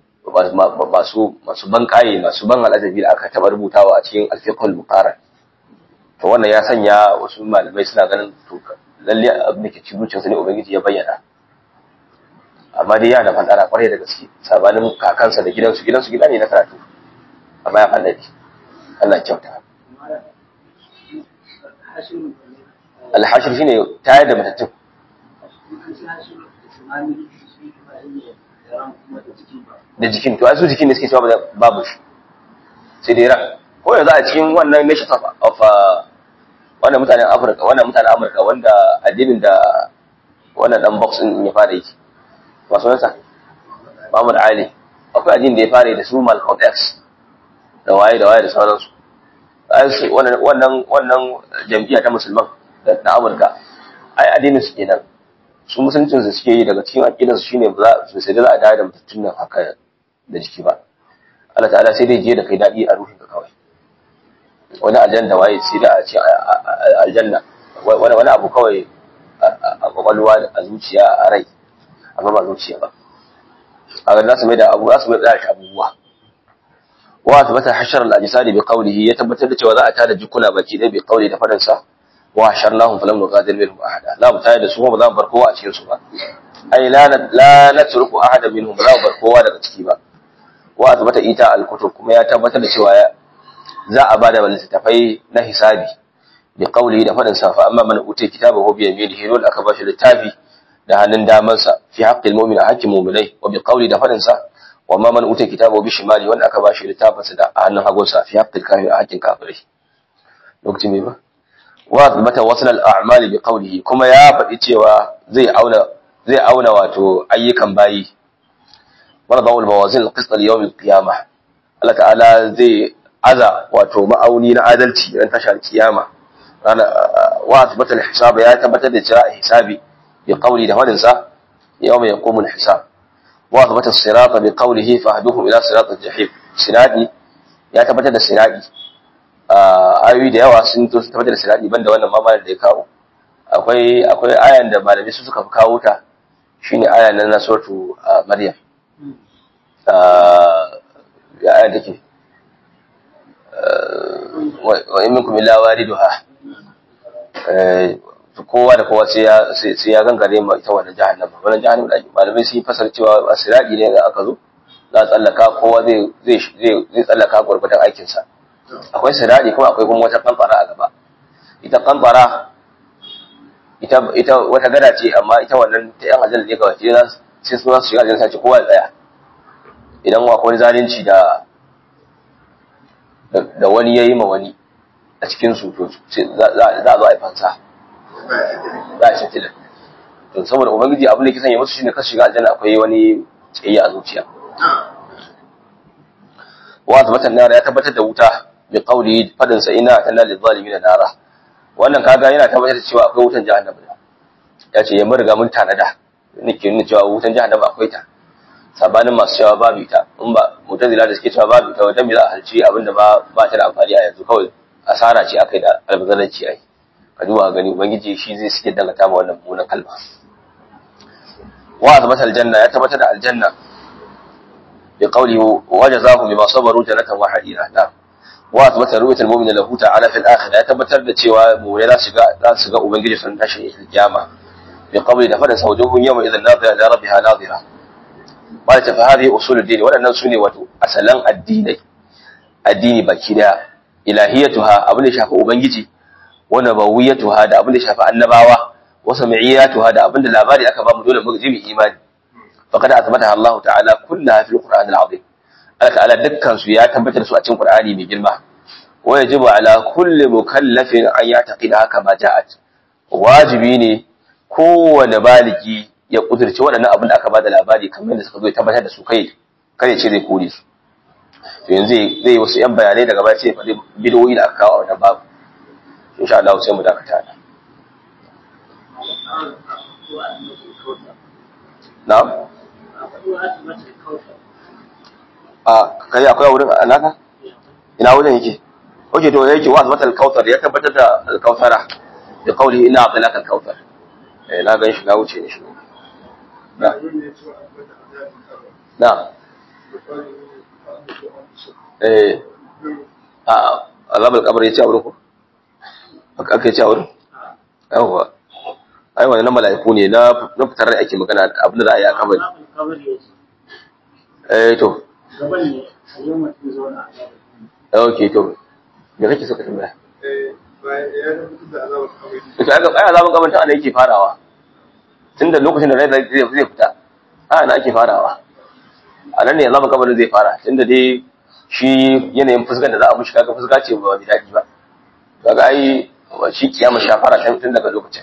bankaye masu ban al'ajabi da aka taba rubutawa a cikin al-fiqhul muqarrar to wannan ya sanya wasu malamai suna ganin to lalle abin da ke cikin zuciyarsa ne ubangiji ya bayyana amma dai yana da fadara kwarai da gaske sabanin kakansa da gidansu gida ne na karatu amma ya fadari Allah kyauta al-hashr shine tayar da matattun da jikin to ai su jikin ne suke cewa babu shi sai dai ran ko yanzu a cikin wannan nation of wannan mutanen Amurka wanda addinin da wannan dan box din ya fara yi ba sunansa Muhammad Ali akwai addinin da ya fara da su Malcolm X da waye da sauransu wannan jam'iyya ta musulman na Amurka ai addinin su kenan su musuluncin su suke yi daga cikin aqidar su shine ba su sai da za a dawo da mutattun nan haka da jiki ba Allah ta'ala sai dai je da kai dadi a ruhin ka kawai wani aljanna waye sai da a ce aljanna wani abu kawai a kwakwalwa a zuciya a rai amma ba zuciya ba a ga nasu mai da abu za su mai tsaya abubuwa wa tabbata hashar al-ajsadi bi qawlihi ya tabbatar da cewa za a tada jikuna baki da bi qawli da fadan sa wa hasharnahum falam nuqatil minhum ahada la mu tayar da su ba za mu bar kowa a cikin su ba ai la natruku ahada minhum ba za mu bar kowa daga ciki ba wa tabbata ita al-kutub kuma ya tabbatar da cewa za a bada littafai na hisabi bi qawli da fadan sa fa amma man uti kitabahu bi yaminihi wal aka bashi littafi da hannun damansa fi haqqil mu'min haqqi mu'minai wa bi qawli da fadan sa wa ma man uti kitabahu bi shimali wanda aka bashi littafinsa da hannun hagunsa fi haqqil kafir haqqin kafirai lokacin me ba wa mata wasal al-a'mal bi qawlihi kuma ya faɗi cewa zai auna wato ayyukan bayi waradahu al-mawazin al-qist al-yawm al-qiyamah Allah ta'ala zai aza wato ma'auni na adalci ran tashar kiyama rana wa tabbata al-hisab ya tabbatar da cewa hisabi bi qawli da wadin sa yawma yaqumu al-hisab wa tabbata as-sirata bi qawlihi fahduhum ila sirat al-jahim sirati ya tabbatar da sirati ayoyi da yawa sun to tabbatar da sirati banda wannan mamalar da ya kawo akwai ayan da malami su suka kawo ta shine ayan nan na suratu maryam ya ayan take wa in minkum illa wariduha kowa da kowa sai ya gangare ma ita wannan jahannama da malamai sun fasar cewa sirati ne da aka zo za a tsallaka kowa zai tsallaka gurbatar aikinsa akwai sirari kuma akwai kuma wata kamfara a gaba ita kamfara ita wata gada ce amma ita wannan ta yan ajal ne kawai sai su shiga aljanna sai ce kowa ya tsaya idan akwai wani zalunci da wani yayi ma wani a cikin su to za a zo a yi fansa za a shi to saboda ubangiji abin da yake sanya musu shine kasu shiga aljanna akwai wani tsayayya a zuciya wa azbatan nar ya tabbatar da wuta bi qawli fadin sa ina tanna lil zalimin nara wannan kaga yana tabbatar da cewa akwai wutan jahannama ya ce ya mun riga mun tanada nake nuna cewa wutan jahannama akwai ta sabanin masu cewa babu ita in ba mutazila da suke cewa babu ita wajen me za a halci abinda ba ta da amfani a yanzu kawai asara ce akai da albazaranci ai ka duba gani ubangiji shi zai suke dangata ma wannan munan kalma wa azbata aljanna ya tabbatar da aljanna bi qawli wajazahum bima sabaru jannatan wa hadira da wa azbata ru'yatul mu'mina lahu ta'ala fil akhirah ya tabbatar da cewa mu'mina za su ga ubangiji sun tashi kiyama bi qawli da fada sawjuhum yawma idhan nadira ila rabbiha nadira wa ta fa hadhihi usuluddin wadannan sune wato asalan addini baki da ilahiyatuha abin da shafi ubangiji wa nabawiyatuha da abin da shafi annabawa wa sam'iyatuha da abin da labari aka ba mu dole mu ji mu imani faqad azmata Allah ta'ala kullaha fil Qur'an al-azim Allah ta'ala dukkan su ya tabbatar su a cikin Qur'ani mai girma wa yajibu ala kulli mukallafin an ya'taqida kama ja'at wajibi ne kowane baligi ya kudurce waɗannan abin da aka ba da labari kamar yadda suka zo ya tabbatar da su kai kare ce zai kore su to yanzu zai wasu yan bayanai daga baya sai ya faɗi bidiyoyi da aka kawo a wannan babu insha Allah sai mu dakata da na'am kai akwai wurin alaka ina wurin yake oke to yake wa azmatal kautsar ya tabbatar da al-kautsara da kauli ina atlaka al-kautsar na gan shi na wuce ne shi na azabul qabr yace a wurin ko aka yace a wurin yawa ai wannan mala'iku ne na fitar da ake magana abin da za a yi a kabari to gaban ne a yau mutum zauna okay to me kake so ka tambaya ai azabul qabr ta ana yake farawa tunda lokacin da rai zai fita ana ake farawa a nan ne azabul qabr zai fara tunda dai shi yanayin fuskar da za a mushi kaga fuska ce ba wani daɗi ba kaga ai shi kiyama sha fara tun daga lokacin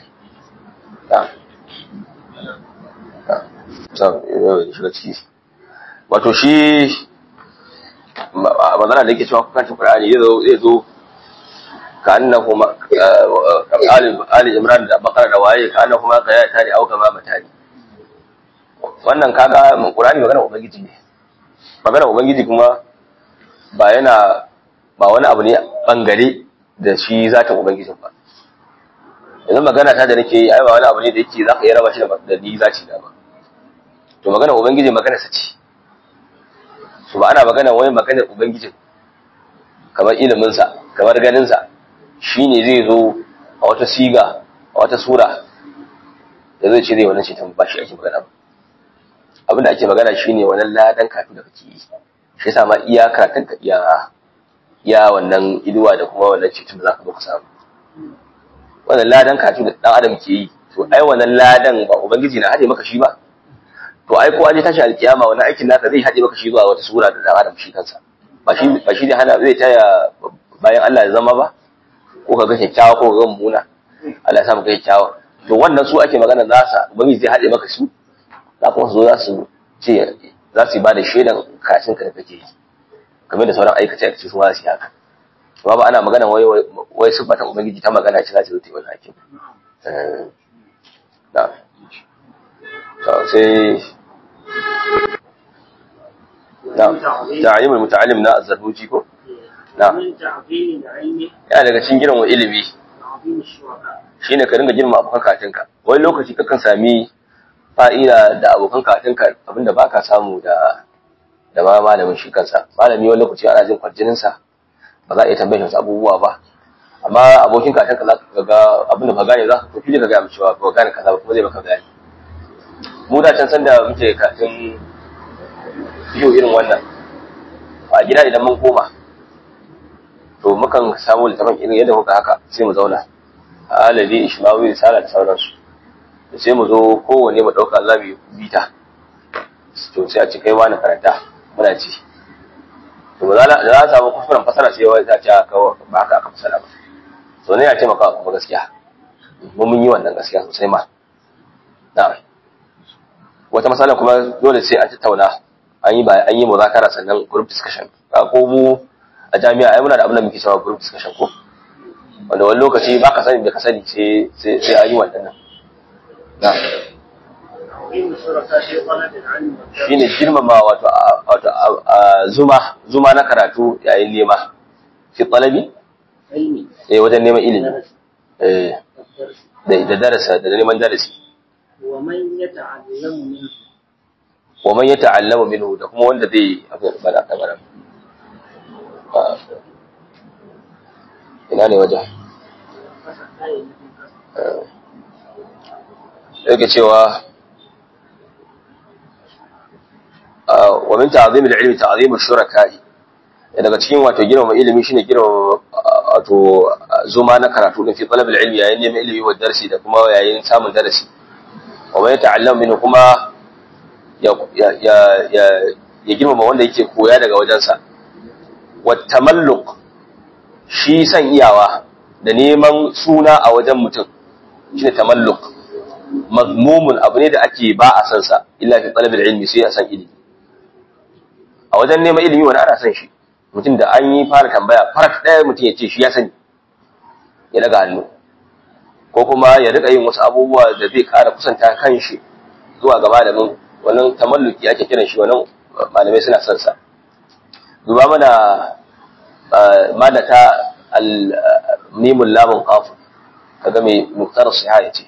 shiga ciki wato shi magana da yake cewa kukan Qur'ani zai zo ka annahu ali imran da bakara da waye ka annahu ma kaya tare au kama matani wannan kaga Qur'ani magana ubangiji ne magana ubangiji kuma ba wani abu ne bangare da shi zatin ubangijin ba yanzu magana ta da nake yi ai ba wani abu ne da yake zaka yi raba shi da ni zaci da ba to magana ubangiji magana sa ce to ba ana magana wai maganar ubangijin kamar ilimin sa kamar ganin sa shine zai zo a wata siga a wata sura da zai ce zai wannan ce ta ba shi ake magana ba abinda ake magana shine wannan ladan kafin da kake yi shi yasa ma iyaka tanka iya wannan iduwa da kuma wannan cikin da zaka zo ka samu wannan ladan kafin da dan adam ke yi to ai wannan ladan ba ubangiji na hade maka shi ba to ai ko an je tashi alkiyama wannan aikin naka zai hade maka shi zuwa wata sura da dan adam shi kansa ba shi da hana zai taya bayan Allah ya zama ba ko kaga kyakkyawa ko kaga mummuna Allah ya sa maka kyakkyawa to wannan su ake magana nasa ubangiji zai hade maka su za kuma su zo za su ce za su ba da shaidan kashin ka da kake yi kamar da sauran aikace aikace su ma su haka ba ana magana wai sifatan ubangiji ta magana ce za ta zo ta yi wani aikin da sai ta'alimul muta'allim na az-zarhuji ko na ya daga cikin girman ilimi shine ka dinga girma abokan katinka wani lokaci kakan sami fa'ida da abokan katinka abinda baka samu da ma malamin shi kansa malami wani lokaci ana jin kwarjinin sa ba za a iya tambayar wasu abubuwa ba amma abokin katinka za ka ga abinda ba gane za ka tafi ka ga cewa ba gane kaza ba kuma zai maka gane mu da can san da muke katin biyo irin wannan a gida idan mun koma to mukan samu littafin irin yadda kuka haka sai mu zauna alabi ishmawi risala da sauransu sai mu zo kowanne mu dauka za mu yi bita to sai a ce kai wani karanta muna ci to ba za a samu kuskuren fasara sai wai za a ce ba haka aka fasara ba to ne ya ce maka kuma gaskiya mun yi wannan gaskiya sosai ma na'am wata matsala kuma dole sai a tattauna an yi muzakara sannan group discussion ko mu a jami'a ai muna da abin da muke cewa group discussion ko wanda wani lokaci ba ka sani da ka sani sai an yi wannan nan shi ne girmama wato zuma na karatu yayin nema fi talabi wajen neman ilimi da darasa da neman darasi wa man yata'allamu minhu da kuma wanda zai abu bada kabara ina ne wajen yake cewa wa min ta'zim al-ilmi ta'zim ash-shuraka'i daga cikin wato girmama ilimi shine girmama wato zuma na karatu din fi talab al-ilmi yayin neman ilimi wa darasi da kuma yayin samun darasi wa man yata'allamu minhu kuma ya girmama wanda yake koya daga wajensa wa tamalluk shi san iyawa da neman suna a wajen mutum shine tamalluk mazmumun abu ne da ake ba a san sa illa fi talab ilmi sai a san ilimi a wajen neman ilimi wani ana san shi mutum da an yi fara tambaya farat ɗaya mutum ya ce shi ya sani ya daga hannu ko kuma ya rika yin wasu abubuwa da zai ƙara kusanta kan shi zuwa ga malamin wannan tamalluki ake kiran shi wannan malamai suna son sa duba mana malata al-mimul lamun qaf kaga mai muktar siha yace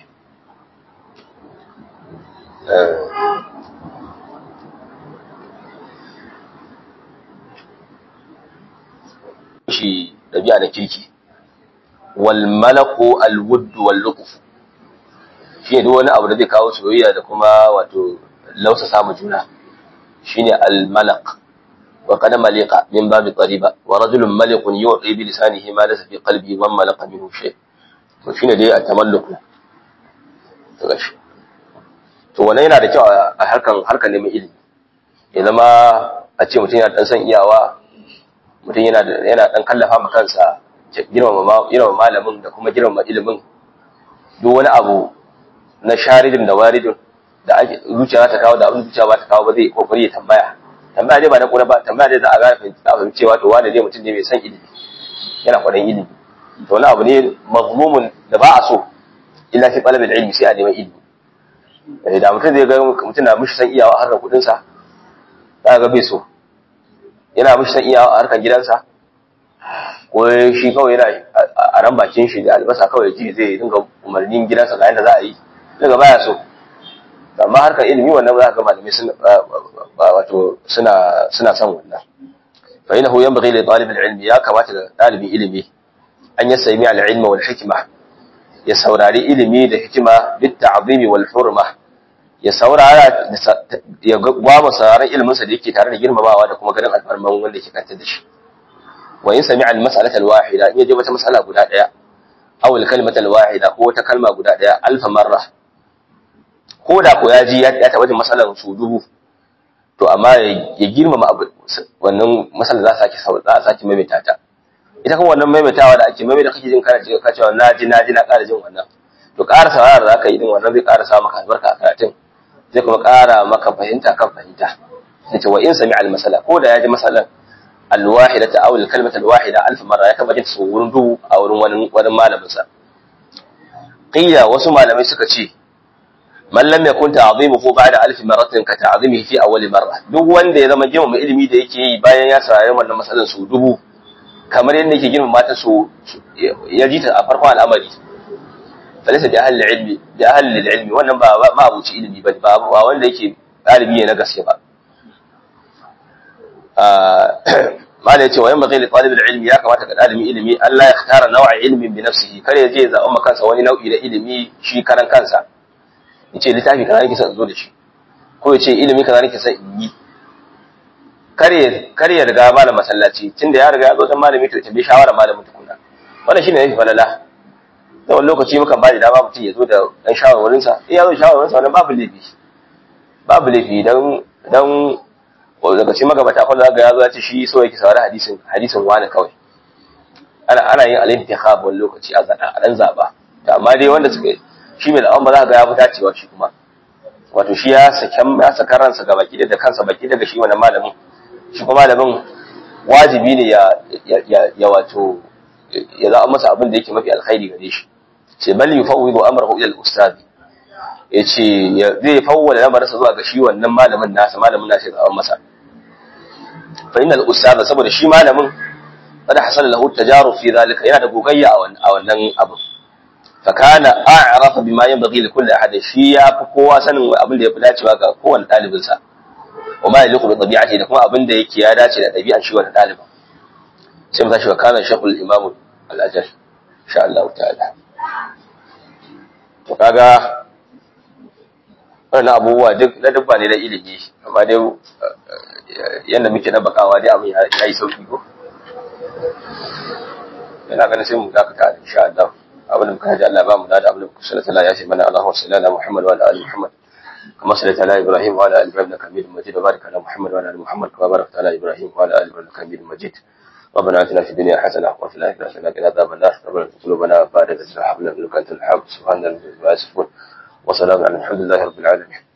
shi dabi'a na kirki wal malaku al wudd wal lutf shi duk wani abu da zai kawo soyayya da kuma wato lausa samu juna shine al malak wa qad malika min babi qariba wa rajulun malikun yu'ti bi lisanihi ma laysa fi qalbi wa malaka minhu shay to shine dai at tamalluk to gashi to wannan yana da kyau a harkan neman ilimi ya zama a ce mutum yana dan san iyawa mutum yana dan kallafa ma kansa girmama malamin da kuma girmama ilimin duk wani abu na sharidin da waridin da ake zuciya ta kawo da abin zuciya ba ta kawo ba zai kokari ya tambaya dai ba na kura ba tambaya dai za a ga fahimci cewa to wani dai mutum ne mai san ilimi yana kwadan ilimi to wani abu ne mazmumun da ba a so illa fi talabil ilmi sai a neman ilimi da mutum zai ga mutum na mishi san iyawa a harkar kudin sa za ga bai so yana mishi san iyawa a harkar gidansa ko shi kawai yana a ran bakin shi da albasa kawai ji zai dinga umarnin gidansa ga yadda za a yi daga baya so amma harkar ilimi wannan za ka ga malamai suna son wannan fa innahu yanbaghi li talib al-ilm ya kamata ga dalibin ilimi an yasmi al-ilma wal hikma ya saurari ilimi da hikima bit ta'zimi wal hurma ya saurara ya gwama sauraron ilimin sa da yake tare da girmamawa da kuma ganin alfarman wanda yake kantar da shi wa in sami'a al-mas'alata al-wahida in yaji wata mas'ala guda daya aw al-kalimata al-wahida ko wata kalma guda daya alfa marra ko da ko ya ji ya taba jin masalan su dubu to amma ya girmama abu wannan masalan za a sake maimaita ta ita kuma wannan maimaitawa da ake maimaita kake jin kana ka cewa na ƙara jin wannan to ƙara saurara za ka yi din wannan zai ƙara sa maka albarka a karatun zai kuma ƙara maka fahimta kan fahimta sai wa in sami al-masala ko da ya ji masalan al-wahidata aw al-kalimata al-wahida alf marra ya taba jin su wurin dubu a wurin wani malamin sa qila wasu malamai suka ce man lam yakun ta'zimuhu ba'da alf marratin ka ta'zimihi fi awwal marra duk wanda ya zama girmama ilimi da yake yi bayan ya saurari wannan masalan su dubu kamar yadda yake girmama ta su ya ji ta a farkon al'amari falisa da ahli ilmi wannan ba abuci ilimi ba wanda yake dalibi ne na gaske ba mala yace wa yanbaghi li talib al-ilmi ya kamata ga dalibin ilimi Allah ya ikhtara naw'a ilmin bi nafsihi kare yaje ya zaɓa kansa wani nau'i da ilimi shi karan kansa yace littafi kaza nake son zo da shi ko yace ilimi kaza nake son in yi kare ya riga malam masallaci tunda ya riga ya zo dan malami to tambaye shawara malamin tukuna wannan shine yafi falala da wani lokaci mukan ba da dama mutum ya zo da dan shawarwarin sa ya zo shawarwarin sa wannan babu laifi dan dan daga cikin magabata fa zaga ya zo ya ce shi so yake saurari hadisin wani kawai ana yin al-intikhab wani lokaci a dan zaba amma dai wanda suka shi mai da'awan ba za ga ya fita cewa shi kuma wato shi ya saka ransa ga baki da kansa baki daga shi wannan malamin shi kuma malamin wajibi ne ya wato ya zaɓa masa abin da yake mafi alkhairi gare shi ce bal yufawwidu amrahu ila al-ustad yace zai fawwala lamarinsa zuwa ga shi wannan malamin nasa ya zaɓa masa fa innal ustad saboda shi malamin kada hasala lahu tajaruf fi zalika yana da gogayya a wannan abu fa kana a'rafa bima yanbaghi li kulli ahad shi ya fi kowa sanin abin da ya fi dacewa ga kowanne dalibin sa wa ma yaliqu bi tabi'ati da kuma abin da yake ya dace da dabi'ar shi wannan dalibin sai mu tashi wa kana shaykhul imam al-ajal insha Allah ta'ala to kaga wannan abubuwa duk na dubba ne da ilimi amma dai yanda muke na bakawa dai abin ya yi sauki ko ina ganin sai mu dakata insha Allah abin da muka ji Allah ba mu da abin da kusa da ya ce mana Allahu sallallahu Muhammad wa ala ali Muhammad kama sallaita ala Ibrahim wa ala ali Ibrahim innaka Hamidum Majid wa barik ala Muhammad wa ala ali Muhammad kama barakta ala Ibrahim wa ala ali Ibrahim innaka Hamidum Majid ربنا آتنا في الدنيا حسنة وفي الآخرة حسنة وقنا عذاب النار ربنا اغفر قلوبنا بعد إذ هب لنا من لدنك أنت الوهاب سبحان الله وسلام على الحمد لله رب العالمين